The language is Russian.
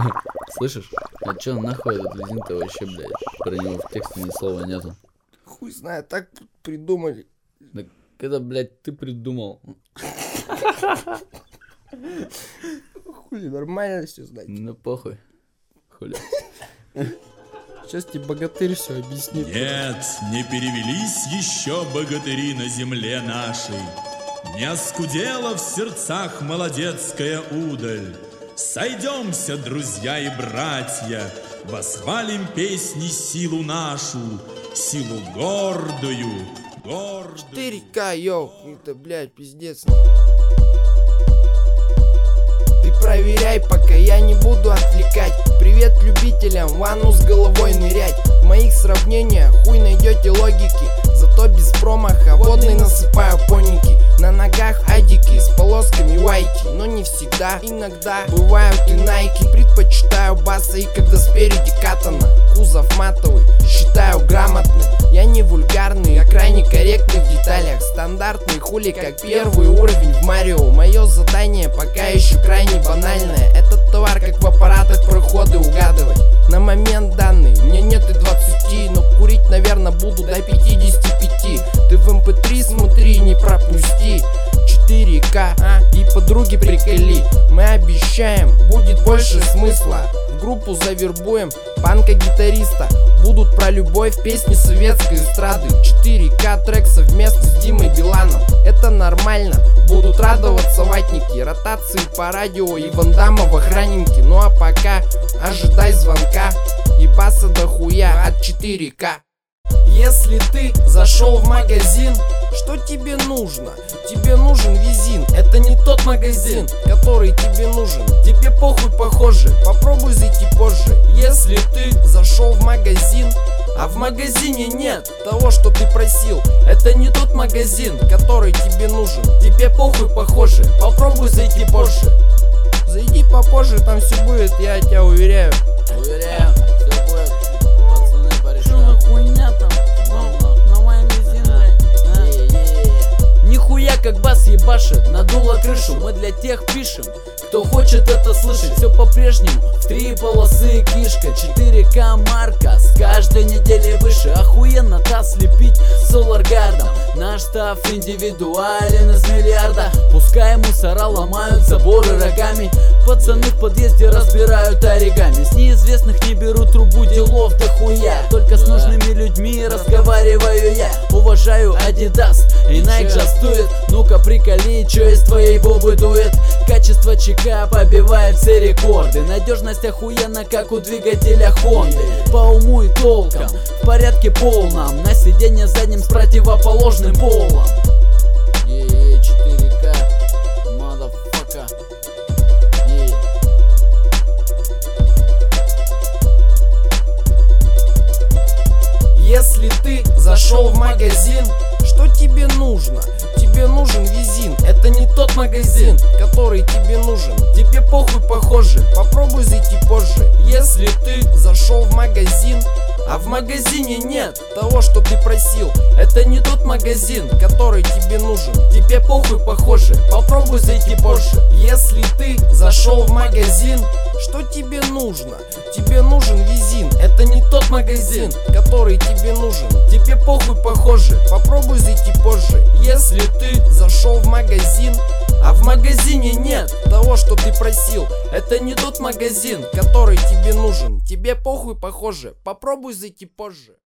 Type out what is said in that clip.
Слышишь? А чё нахуй этот лизин-то вообще, блядь? Про него в тексте ни слова нету. Хуй знает, так придумали. Так это, блядь, ты придумал. Хули, нормально все знать. Ну похуй. Хули. Сейчас тебе богатырь все объяснит. Нет, не перевелись еще богатыри на земле нашей. Не оскудела в сердцах молодецкая удаль. Сойдемся, друзья и братья, восхвалим песни силу нашу, силу гордую, гордую. 4К, йоу, это, блядь, пиздец. Ты проверяй, пока я не буду отвлекать. Привет любителям в ванну с головой нырять. В моих сравнениях хуй найдете логики. Зато без промаха водный насыпаю поники. На ногах адики с полосками вайки. Но не всегда, иногда бывают и найки. Предпочитаю баса и когда спереди катана. Кузов матовый, считаю грамотный. Я не вульгарный, а крайне корректный в деталях. Стандартный хули, как первый уровень в Марио. Мое задание пока еще крайне банальное. Этот товар как в аппаратах проходы угадывать. На момент данный мне нет и 20, но курить, наверное, буду до 55. Ты в MP3 смотри, не пропусти. 4К, и подруги приколи. Мы обещаем, будет больше смысла. В группу завербуем панка-гитариста. Будут про любовь песни советской эстрады. 4К трек совместно с Димой Биланом. Это нормально, будут радоваться ватники. Ротации по радио и Ван Дамма в охранники. Ну а пока ожидай звонка и баса дохуя от 4К. Если ты зашел в магазин, что тебе нужно? Тебе нужен визин. Это не тот магазин, который тебе нужен. Тебе похуй, похоже, попробуй зайти позже. Если ты зашел в магазин, а в магазине нет того, что ты просил, это не тот магазин, который тебе нужен. Тебе похуй, похоже, попробуй зайти позже. Зайди попозже, там все будет, я тебя уверяю. Уверяю, все будет. Пацаны порешают. Хуйня там, на моем визине. Нихуя как бас ебашит, надуло крышу. Мы для тех пишем, кто хочет это слышать. Все по-прежнему, в 3 полосы кишка. 4К марка, с каждой недели выше. Охуенно-то слепить соларгардом. Наш став индивидуален из миллиарда. Пускай мусора ломают заборы рогами. Пацаны в подъезде разбирают оригами. С неизвестных не берут трубу, делов дохуя. Только с нужными людьми разговариваю я. Уважаю Adidas и Nike жастует. Ну-ка приколи, чё из твоей бобы дует. Качество ЧК побивает все рекорды. Надежность охуенно, как у двигателя Honda. По уму и толкам, в порядке полном. На сиденье задним с противоположным полом. 4К, motherfucker. Если ты зашел в магазин, что тебе нужно? Тебе нужен визин. Это не тот магазин, который тебе нужен. Тебе похуй, похоже, попробуй зайти позже. Если ты зашел в магазин, а в магазине нет того, что ты просил, это не тот магазин, который тебе нужен. Тебе похуй, похоже, попробуй зайти позже. Если ты зашел в магазин, что тебе нужно? Тебе нужен визин. Это не тот магазин, который тебе нужен. Тебе похуй, похоже, попробуй зайти позже. Если ты зашел в магазин, а в магазине нет того, что ты просил, это не тот магазин, который тебе нужен. Тебе похуй, похоже, попробуй зайти позже.